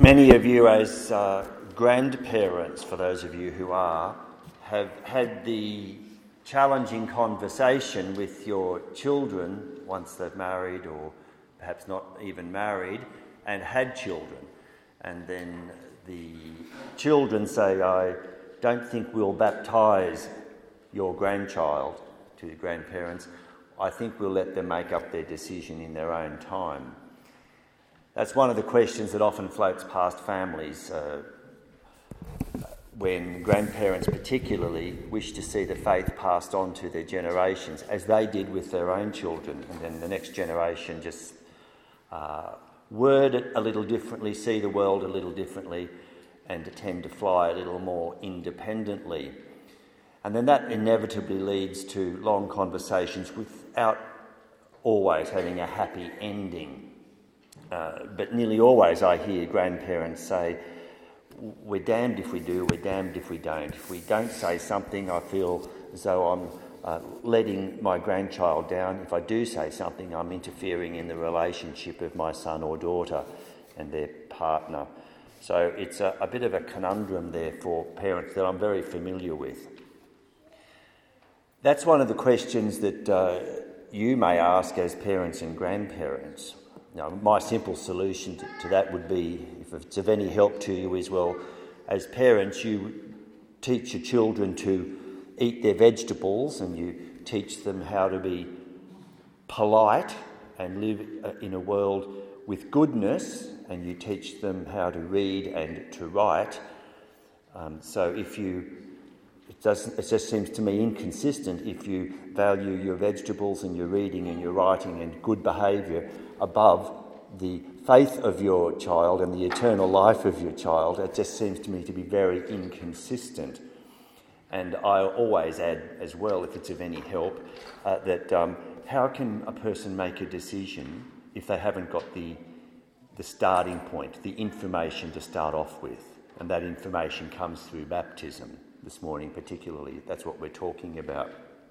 Many of you as grandparents, for those of you who are, have had the challenging conversation with your children once they've married or perhaps not even married and had children. And then the children say, I don't think we'll baptise your grandchild to the grandparents. I think we'll let them make up their decision in their own time. That's one of the questions that often floats past families when grandparents particularly wish to see the faith passed on to their generations, as they did with their own children, and then the next generation just word it a little differently, see the world a little differently, and tend to fly a little more independently. And then that inevitably leads to long conversations without always having a happy ending. But nearly always I hear grandparents say, we're damned if we do, we're damned if we don't. If we don't say something, I feel as though I'm letting my grandchild down. If I do say something, I'm interfering in the relationship of my son or daughter and their partner. So it's a bit of a conundrum there for parents that I'm very familiar with. That's one of the questions that you may ask as parents and grandparents. Now, my simple solution to that would be, if it's of any help to you, is, well, as parents, you teach your children to eat their vegetables and you teach them how to be polite and live in a world with goodness, and you teach them how to read and to write. So if it just seems to me inconsistent if you value your vegetables and your reading and your writing and good behaviour above the faith of your child and the eternal life of your child. It just seems to me to be very inconsistent. And I always add as well, if it's of any help, that how can a person make a decision if they haven't got the starting point, the information to start off with? And that information comes through baptism. This morning particularly, that's what we're talking about.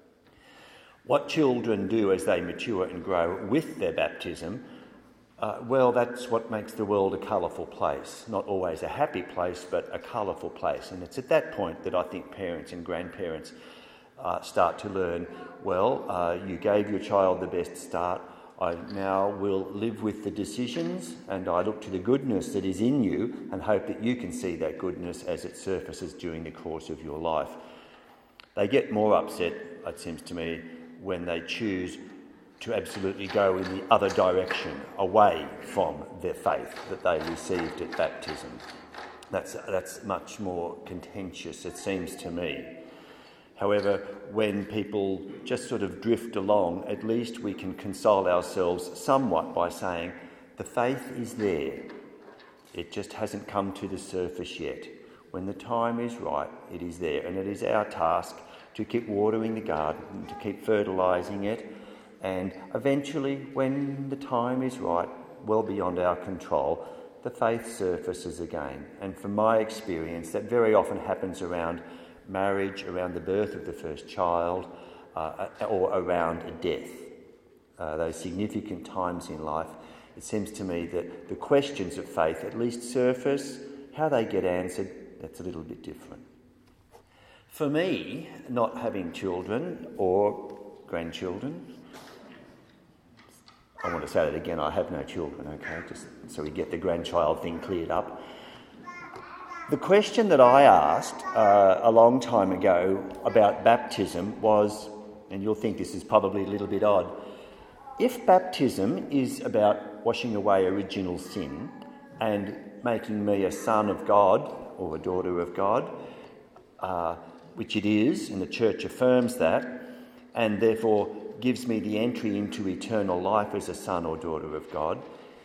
What children do as they mature and grow with their baptism, well, that's what makes the world a colourful place. Not always a happy place, but a colourful place. And it's at that point that I think parents and grandparents start to learn, well, you gave your child the best start. I now will live with the decisions, and I look to the goodness that is in you and hope that you can see that goodness as it surfaces during the course of your life. They get more upset, it seems to me, when they choose to absolutely go in the other direction, away from their faith that they received at baptism. That's much more contentious, it seems to me. However, when people just sort of drift along, at least we can console ourselves somewhat by saying, the faith is there. It just hasn't come to the surface yet. When the time is right, it is there. And it is our task to keep watering the garden, to keep fertilising it. And eventually, when the time is right, well beyond our control, the faith surfaces again. And from my experience, that very often happens around marriage, around the birth of the first child, or around a death. Those significant times in life, it seems to me that the questions of faith at least surface. How they get answered, that's a little bit different. For me, not having children or grandchildren, I want to say that again, I have no children, okay, just so we get the grandchild thing cleared up. The question that I asked a long time ago about baptism was, and you'll think this is probably a little bit odd, if baptism is about washing away original sin and making me a son of God or a daughter of God, which it is, and the Church affirms that, and therefore gives me the entry into eternal life as a son or daughter of God,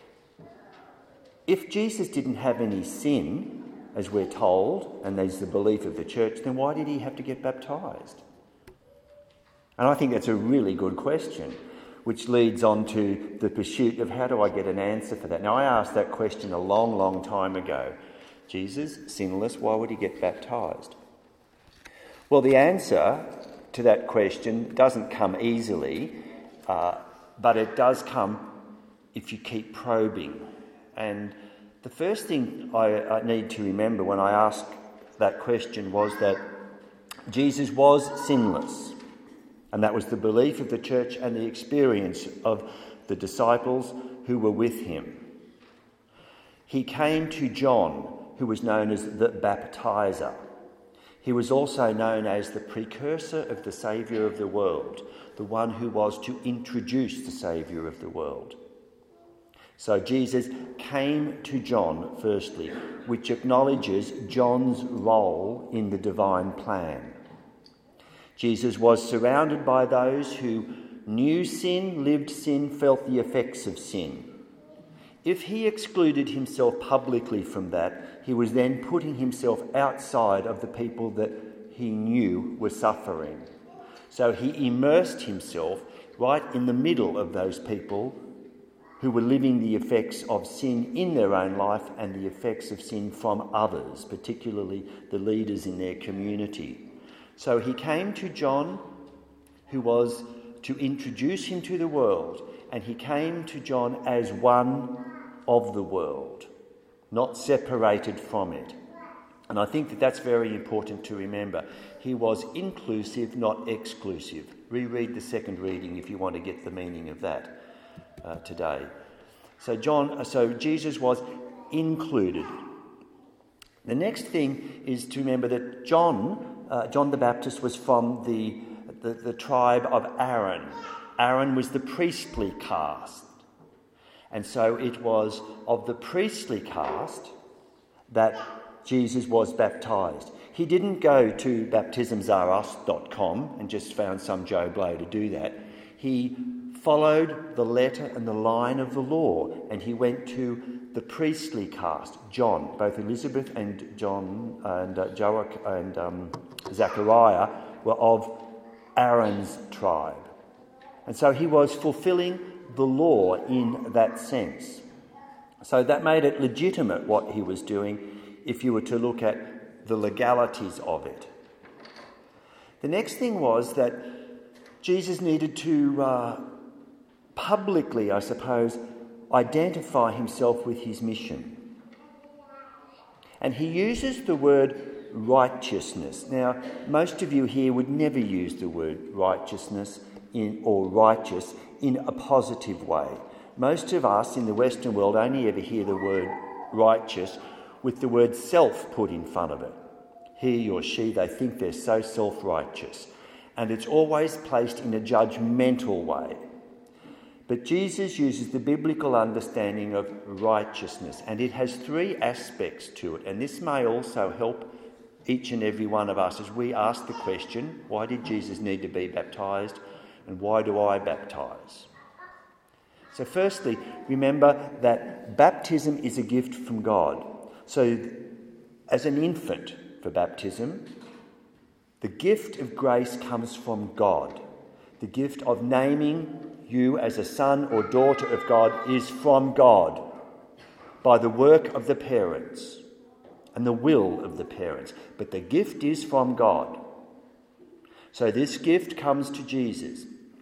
if Jesus didn't have any sin, as we're told, and there's the belief of the church, then why did he have to get baptised? And I think that's a really good question, which leads on to the pursuit of how do I get an answer for that. Now, I asked that question a long, long time ago. Jesus, sinless, why would he get baptised? Well, the answer to that question doesn't come easily, but it does come if you keep probing. And The first thing I need to remember when I ask that question was that Jesus was sinless, and that was the belief of the church and the experience of the disciples who were with him. He came to John, who was known as the baptizer. He was also known as the precursor of the Saviour of the world, the one who was to introduce the Saviour of the world. So Jesus came to John, firstly, which acknowledges John's role in the divine plan. Jesus was surrounded by those who knew sin, lived sin, felt the effects of sin. If he excluded himself publicly from that, he was then putting himself outside of the people that he knew were suffering. So he immersed himself right in the middle of those people who were living the effects of sin in their own life and the effects of sin from others, particularly the leaders in their community. So he came to John, who was to introduce him to the world, and he came to John as one of the world, not separated from it. And I think that that's very important to remember. He was inclusive, not exclusive. Reread the second reading if you want to get the meaning of that today. So Jesus was included. The next thing is to remember that John the Baptist was from the tribe of Aaron. Aaron was the priestly caste. And so it was of the priestly caste that Jesus was baptised. He didn't go to baptismsareus.com and just found some Joe Blow to do that. He followed the letter and the line of the law, and he went to the priestly caste. John, both Elizabeth and John and Joach and Zachariah were of Aaron's tribe. And so he was fulfilling the law in that sense. So that made it legitimate what he was doing if you were to look at the legalities of it. The next thing was that Jesus needed to publicly, I suppose, identify himself with his mission. And he uses the word righteousness. Now, most of you here would never use the word righteousness or righteous in a positive way. Most of us in the Western world only ever hear the word righteous with the word self put in front of it. He or she, they think they're so self-righteous. And it's always placed in a judgmental way. But Jesus uses the biblical understanding of righteousness, and it has three aspects to it. And this may also help each and every one of us as we ask the question, why did Jesus need to be baptised, and why do I baptise? So firstly, remember that baptism is a gift from God. So as an infant for baptism, the gift of grace comes from God. The gift of naming you as a son or daughter of God is from God by the work of the parents and the will of the parents. But the gift is from God. So this gift comes to Jesus.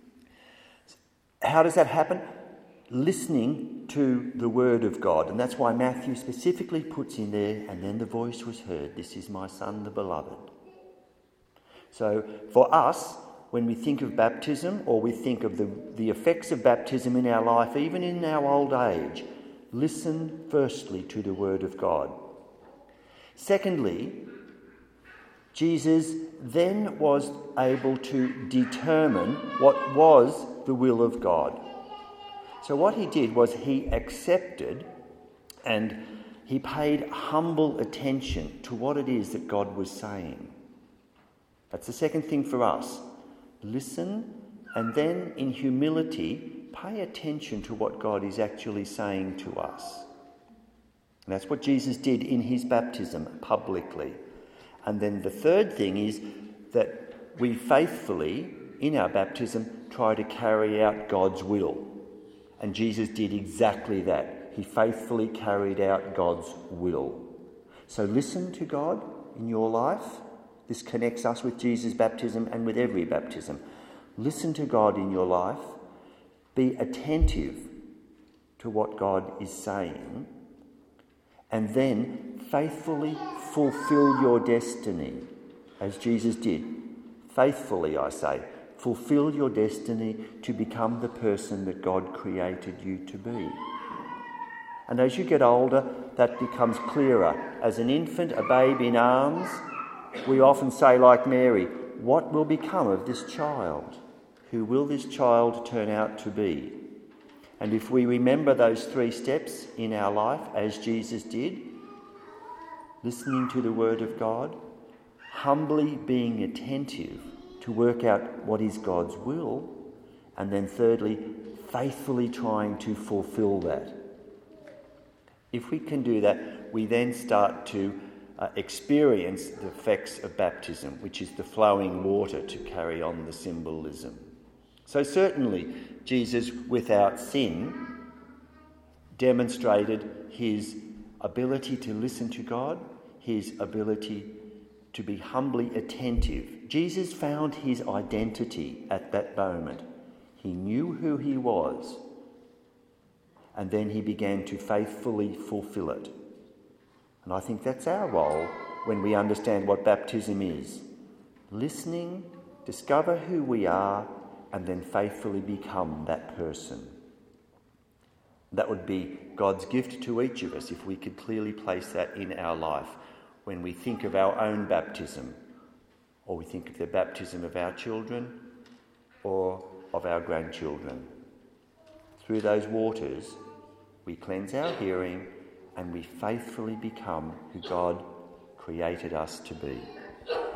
How does that happen? Listening to the word of God. And that's why Matthew specifically puts in there, and then the voice was heard, "This is my son, the beloved." So for us, when we think of baptism, or we think of the effects of baptism in our life, even in our old age, listen firstly to the word of God. Secondly, Jesus then was able to determine what was the will of God. So what he did was he accepted and he paid humble attention to what it is that God was saying. That's the second thing for us. Listen, and then in humility, pay attention to what God is actually saying to us. And that's what Jesus did in his baptism publicly. And then the third thing is that we faithfully, in our baptism, try to carry out God's will. And Jesus did exactly that. He faithfully carried out God's will. So listen to God in your life. This connects us with Jesus' baptism and with every baptism. Listen to God in your life. Be attentive to what God is saying. and then faithfully fulfill your destiny, as Jesus did. Faithfully, I say, fulfill your destiny to become the person that God created you to be. And as you get older, that becomes clearer. As an infant, a babe in arms, we often say, like Mary, what will become of this child? Who will this child turn out to be? And if we remember those 3 steps in our life, as Jesus did, listening to the word of God, humbly being attentive to work out what is God's will, and then thirdly, faithfully trying to fulfill that. If we can do that, we then start to experience the effects of baptism, which is the flowing water to carry on the symbolism. So certainly Jesus, without sin, demonstrated his ability to listen to God, his ability to be humbly attentive. Jesus found his identity at that moment. He knew who he was, and then he began to faithfully fulfill it. And I think that's our role when we understand what baptism is. Listening, discover who we are, and then faithfully become that person. That would be God's gift to each of us if we could clearly place that in our life when we think of our own baptism, or we think of the baptism of our children or of our grandchildren. Through those waters, we cleanse our hearing and we faithfully become who God created us to be.